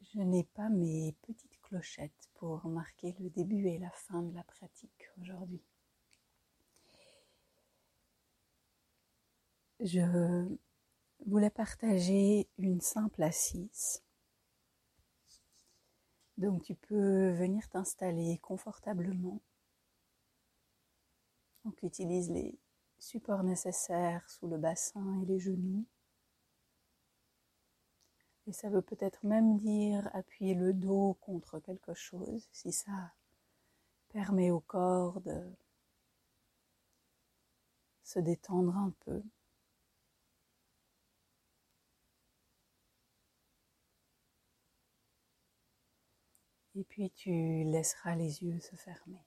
Je n'ai pas mes petites clochettes pour marquer le début et la fin de la pratique aujourd'hui. Je voulais partager une simple assise. Donc tu peux venir t'installer confortablement. Donc utilise les supports nécessaires sous le bassin et les genoux. Et ça veut peut-être même dire appuyer le dos contre quelque chose, si ça permet au corps de se détendre un peu. Et puis tu laisseras les yeux se fermer.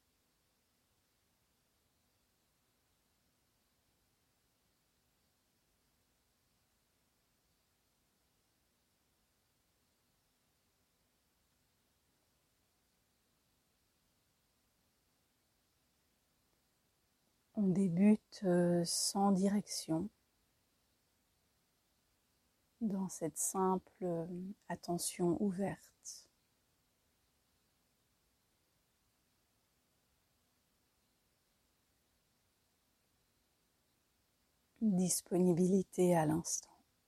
On débute sans direction, dans cette simple attention ouverte. Disponibilité à l'instant.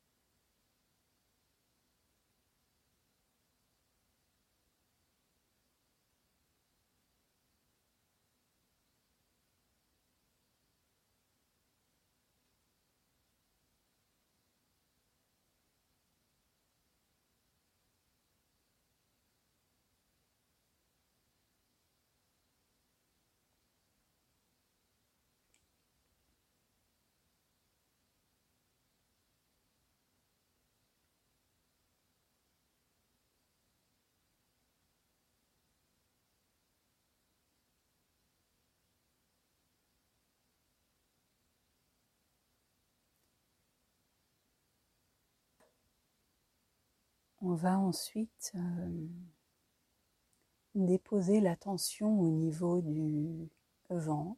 On va ensuite déposer l'attention au niveau du ventre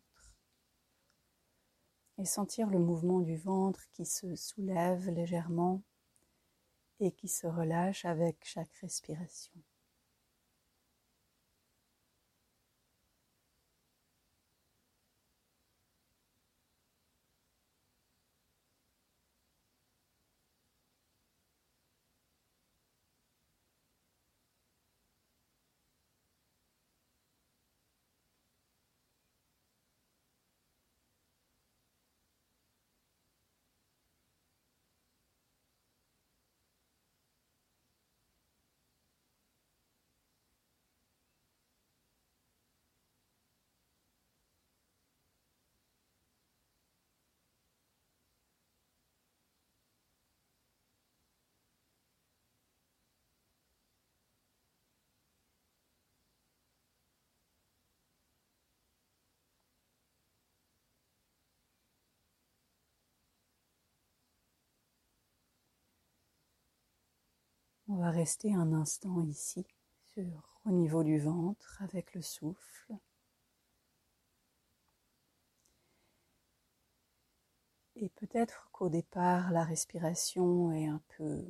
et sentir le mouvement du ventre qui se soulève légèrement et qui se relâche avec chaque respiration. On va rester un instant ici, au niveau du ventre, avec le souffle. Et peut-être qu'au départ, la respiration est un peu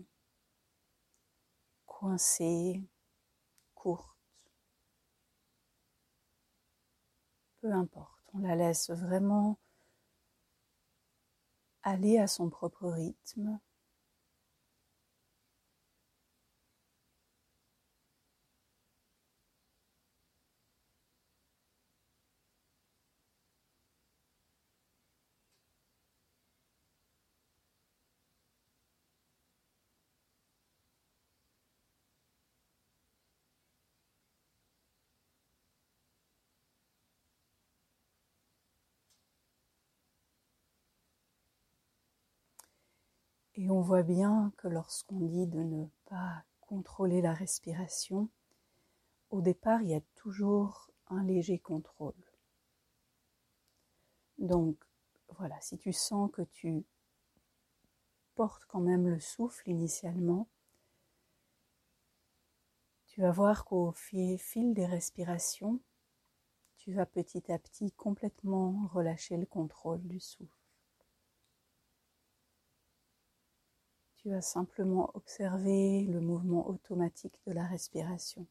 coincée, courte. Peu importe, on la laisse vraiment aller à son propre rythme. Et on voit bien que lorsqu'on dit de ne pas contrôler la respiration, au départ, il y a toujours un léger contrôle. Donc, voilà, si tu sens que tu portes quand même le souffle initialement, tu vas voir qu'au fil des respirations, tu vas petit à petit complètement relâcher le contrôle du souffle. tu vas simplement observer le mouvement automatique de la respiration.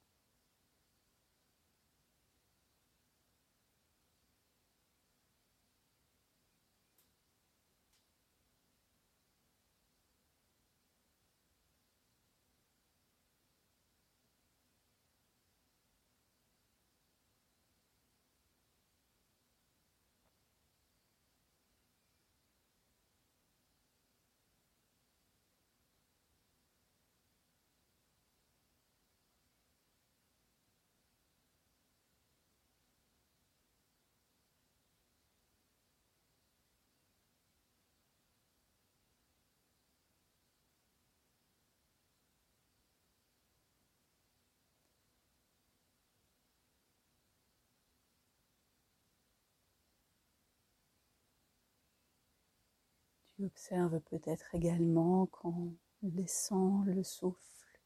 Tu observes peut-être également qu'en laissant le souffle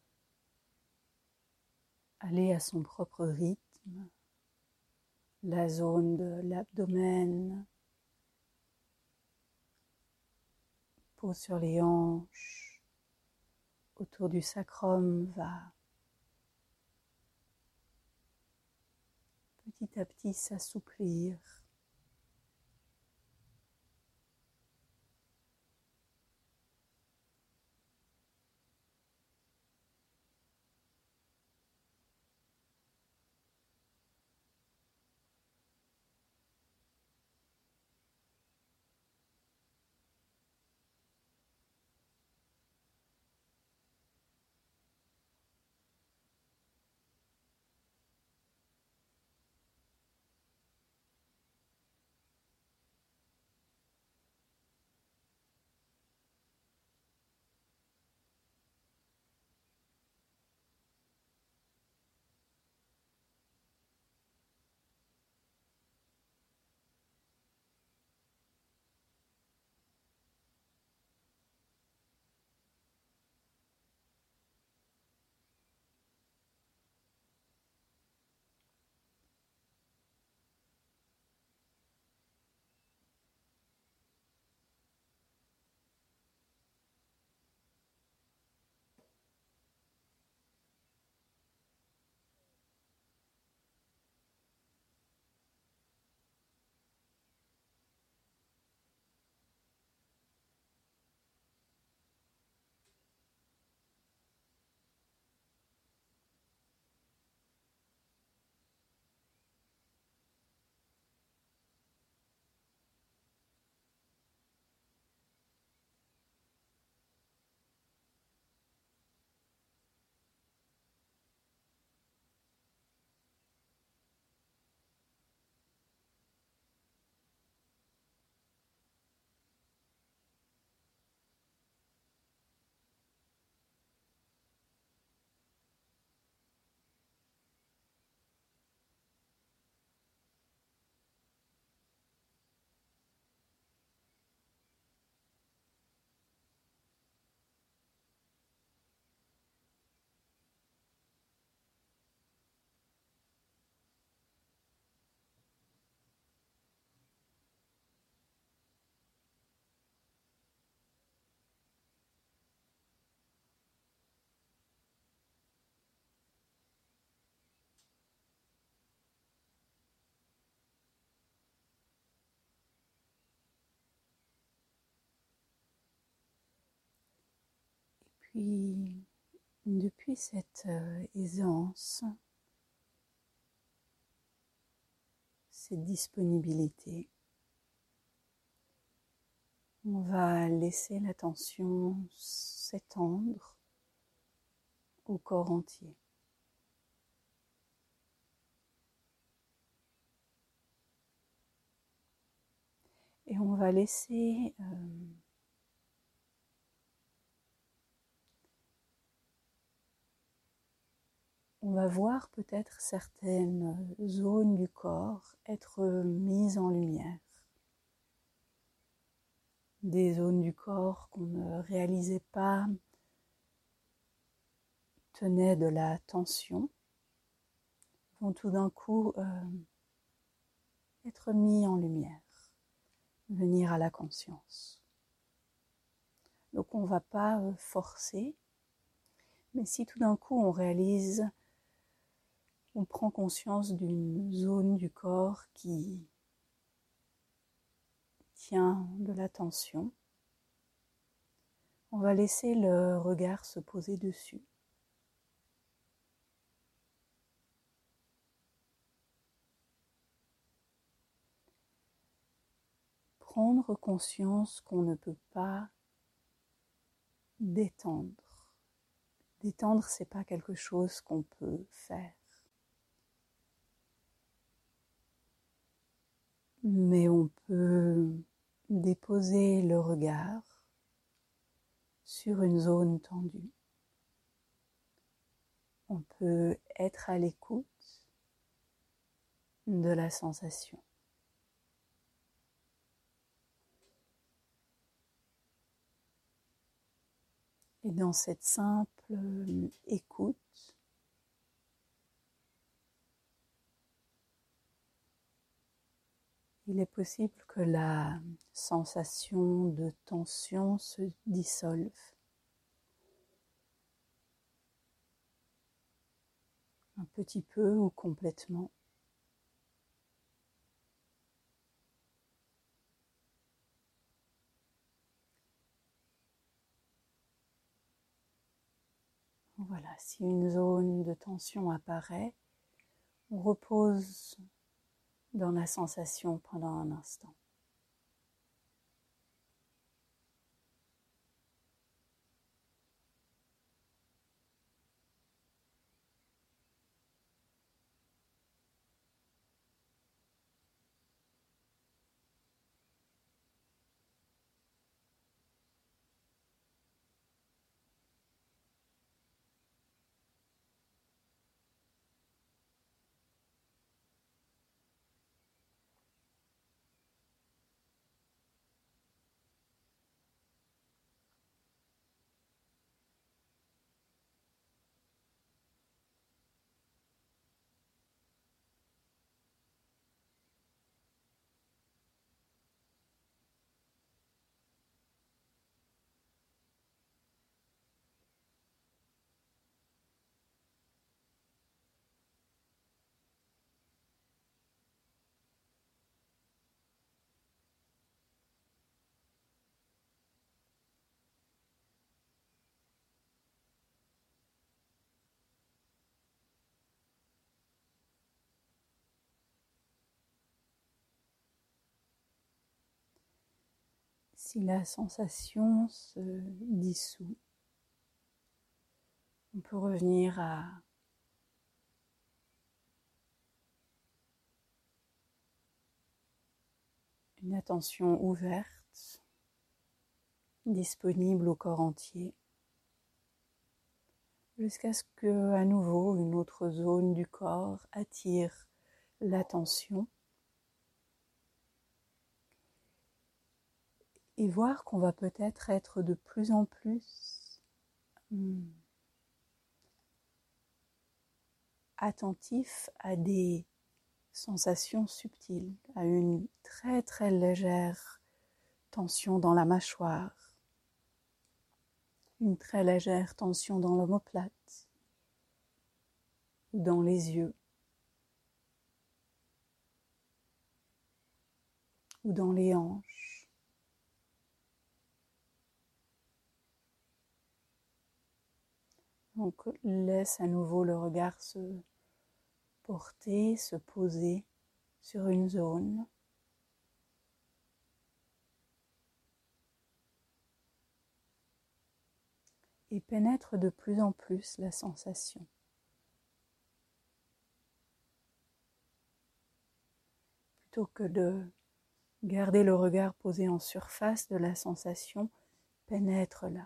aller à son propre rythme, la zone de l'abdomen, peau sur les hanches, autour du sacrum va petit à petit s'assouplir. Puis, depuis cette aisance, cette disponibilité, on va laisser l'attention s'étendre au corps entier. Et on va laisser on va voir peut-être certaines zones du corps être mises en lumière. Des zones du corps qu'on ne réalisait pas tenaient de la tension vont tout d'un coup être mis en lumière, venir à la conscience. Donc on ne va pas forcer, mais si tout d'un coup on prend conscience d'une zone du corps qui tient de l'attention, on va laisser le regard se poser dessus. Prendre conscience qu'on ne peut pas détendre. Détendre, c'est pas quelque chose qu'on peut faire. Mais on peut déposer le regard sur une zone tendue. On peut être à l'écoute de la sensation. Et dans cette simple écoute, il est possible que la sensation de tension se dissolve. Un petit peu ou complètement. Voilà, si une zone de tension apparaît, on repose dans la sensation pendant un instant. Si la sensation se dissout, on peut revenir à une attention ouverte, disponible au corps entier, jusqu'à ce que, à nouveau, une autre zone du corps attire l'attention et voir qu'on va peut-être être de plus en plus attentif à des sensations subtiles, à une très très légère tension dans la mâchoire, une très légère tension dans l'omoplate ou dans les yeux ou dans les hanches. Donc laisse à nouveau le regard se porter, se poser sur une zone. Et pénètre de plus en plus la sensation. Plutôt que de garder le regard posé en surface de la sensation, pénètre là.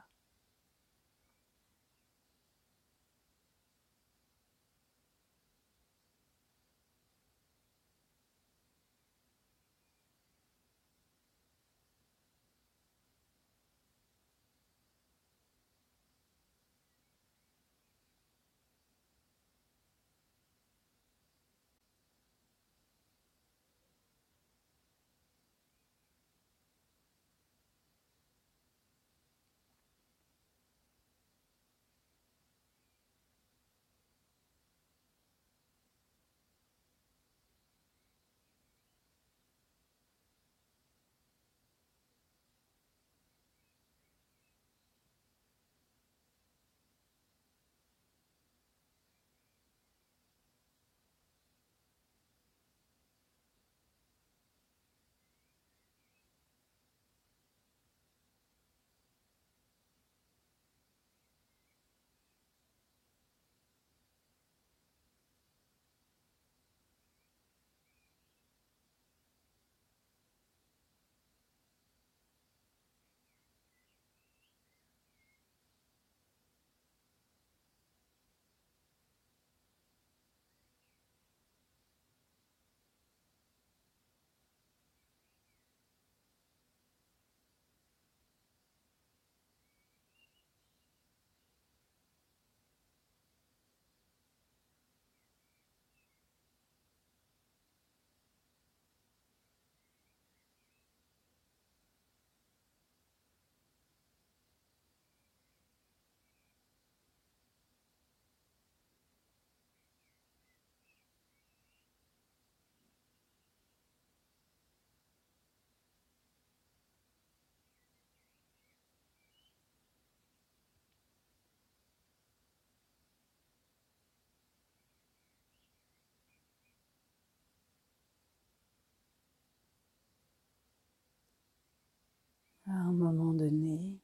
moment donné,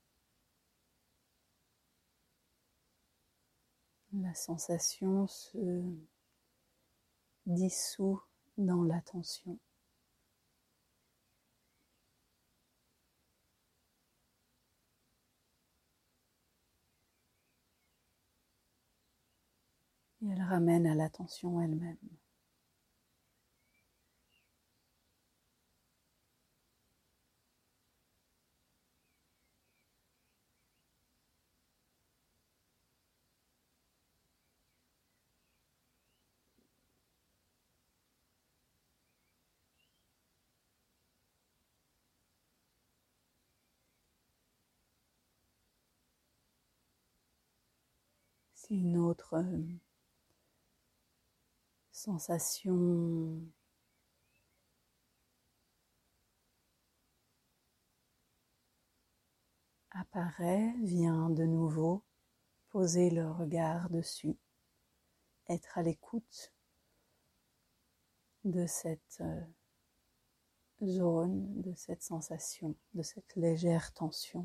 la sensation se dissout dans l'attention. Et elle ramène à l'attention elle-même. Si une autre sensation apparaît, vient de nouveau, poser le regard dessus, être à l'écoute de cette zone, de cette sensation, de cette légère tension.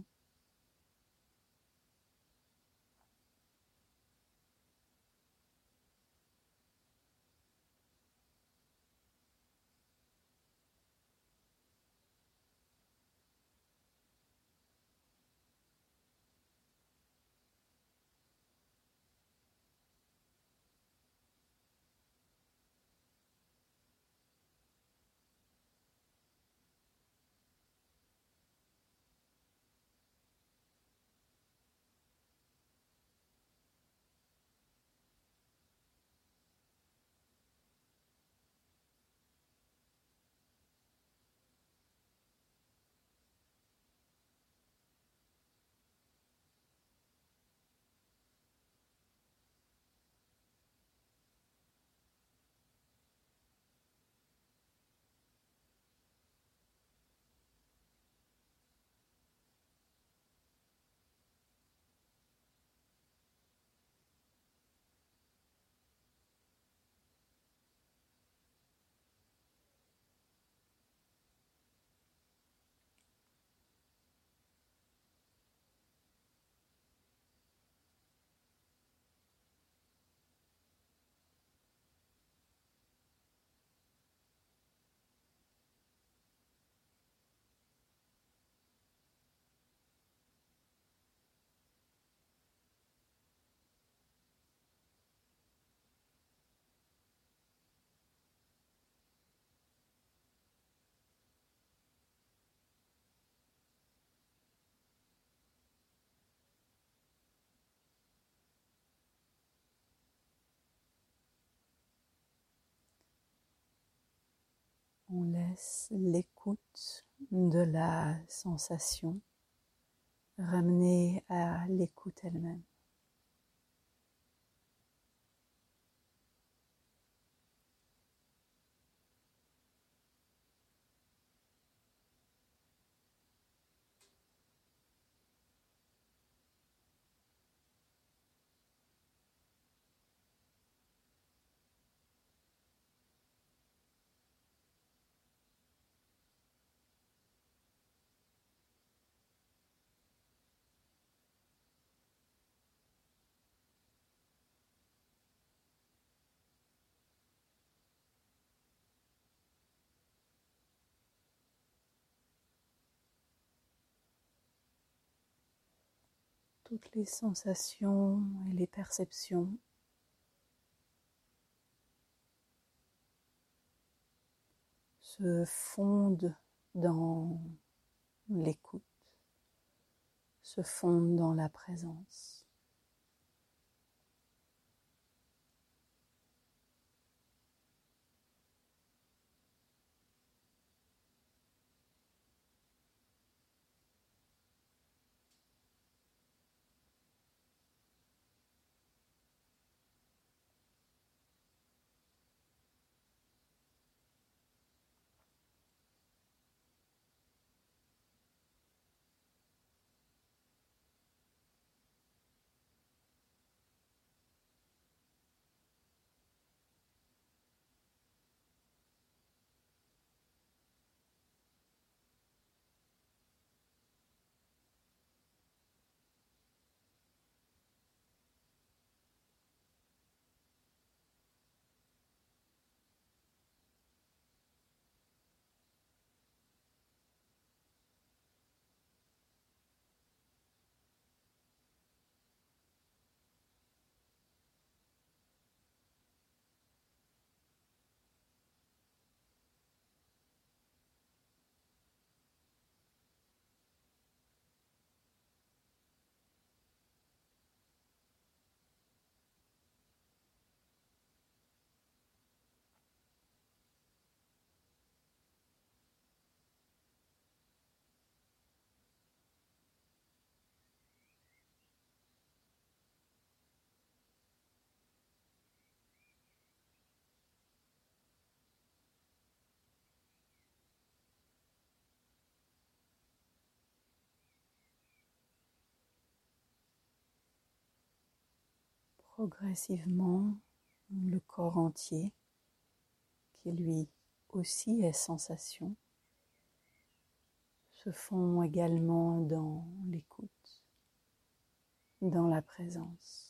On laisse l'écoute de la sensation ramener à l'écoute elle-même. Toutes les sensations et les perceptions se fondent dans l'écoute, se fondent dans la présence. progressivement le corps entier qui lui aussi est sensation se fond également dans l'écoute, dans la présence.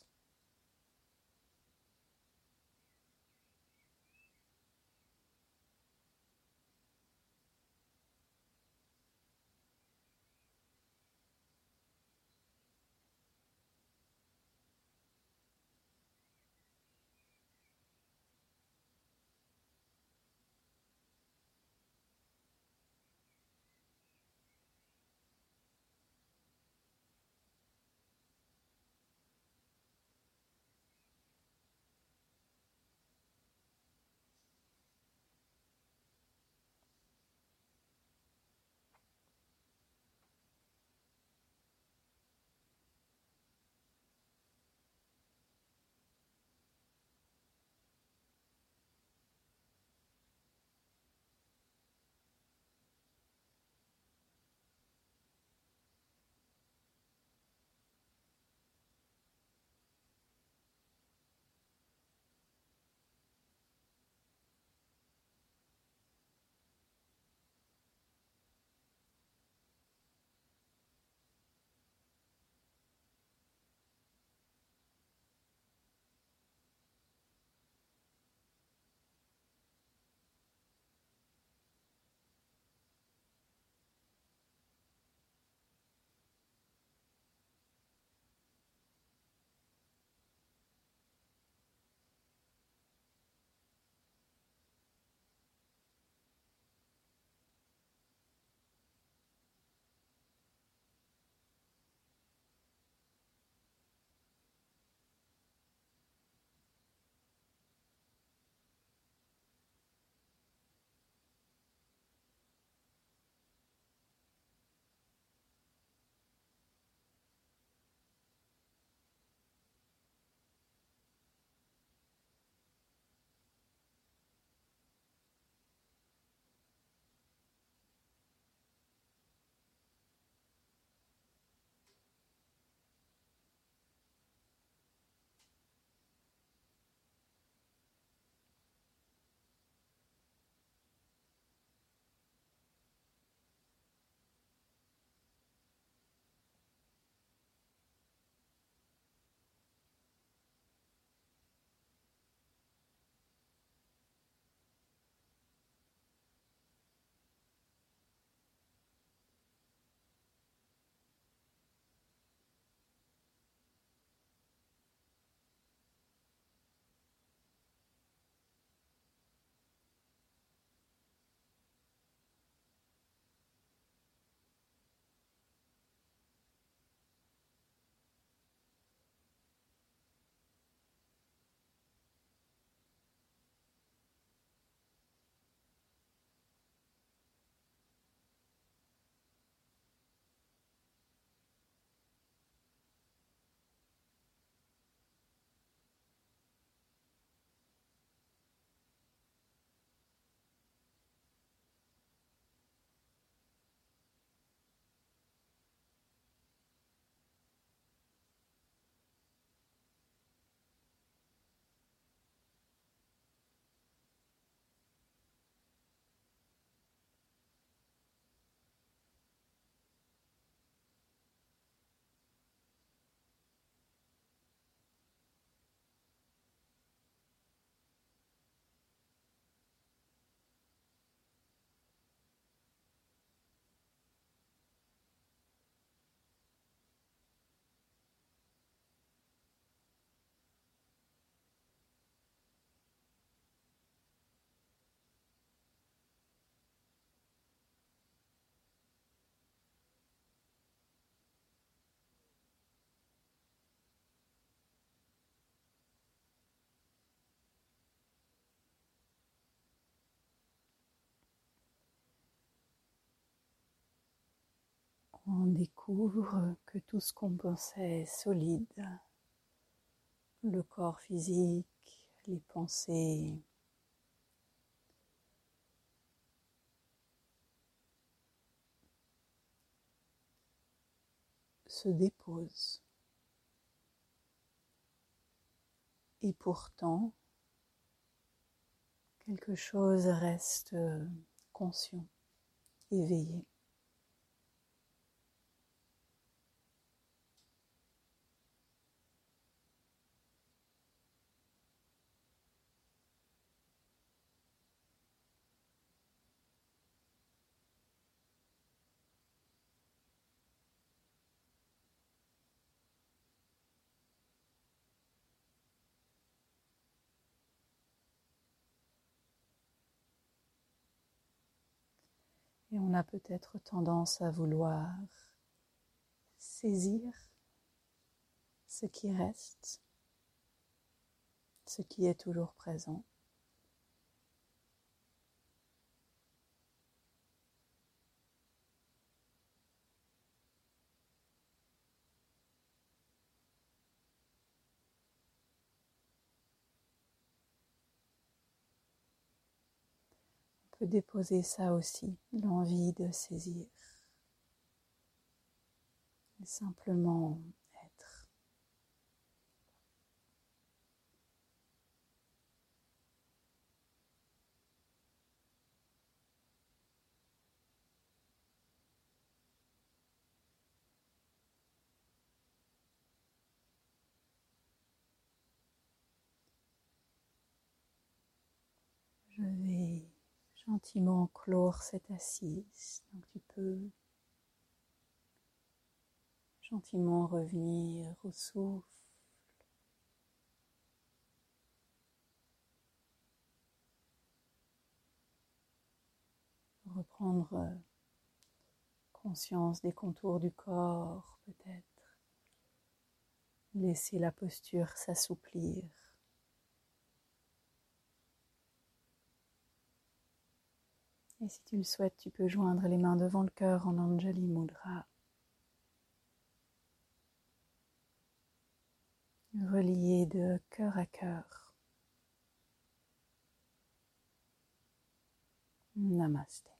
On découvre que tout ce qu'on pensait solide, le corps physique, les pensées, se déposent. Et pourtant, quelque chose reste conscient, éveillé. Et on a peut-être tendance à vouloir saisir ce qui reste, ce qui est toujours présent. On peut déposer ça aussi, l'envie de saisir. Et simplement être. Je vais gentiment clore cette assise. Donc tu peux gentiment revenir au souffle. Reprendre conscience des contours du corps, peut-être. Laisser la posture s'assouplir. Et si tu le souhaites, tu peux joindre les mains devant le cœur en Anjali Mudra. Relié de cœur à cœur. Namaste.